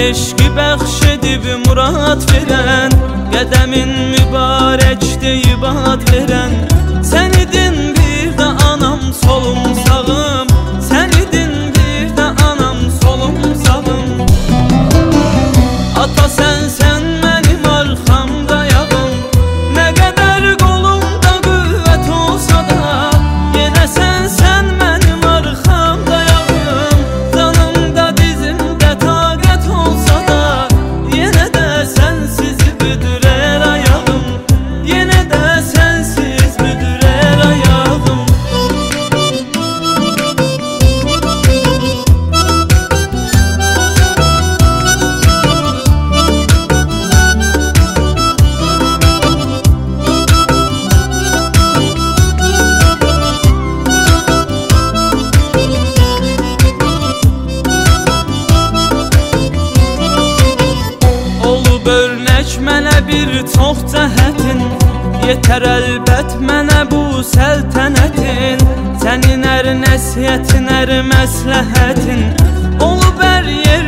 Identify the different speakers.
Speaker 1: eşqi bəxş edib murad verən, qədəmin mübarəkdir ibad verən. Sən idin bir də anam, solum sağım, sən idin bir də anam, solum sağım. Ata sənsən mənim arxamda yağım, nə qədər qolumda qüvvət olsa da, yenə sənsən mənim arxamda yağım. Canımda dizimdə taqət olsa da, yenə də sənsiz büdürər ayağım, yenə də sənsiz büdürər ayağım. Örnək mənə bir çox cəhətin, yetər əlbət mənə bu səltənətin. Sənin ər nəsiyyətin, ər məsləhətin olub ər yer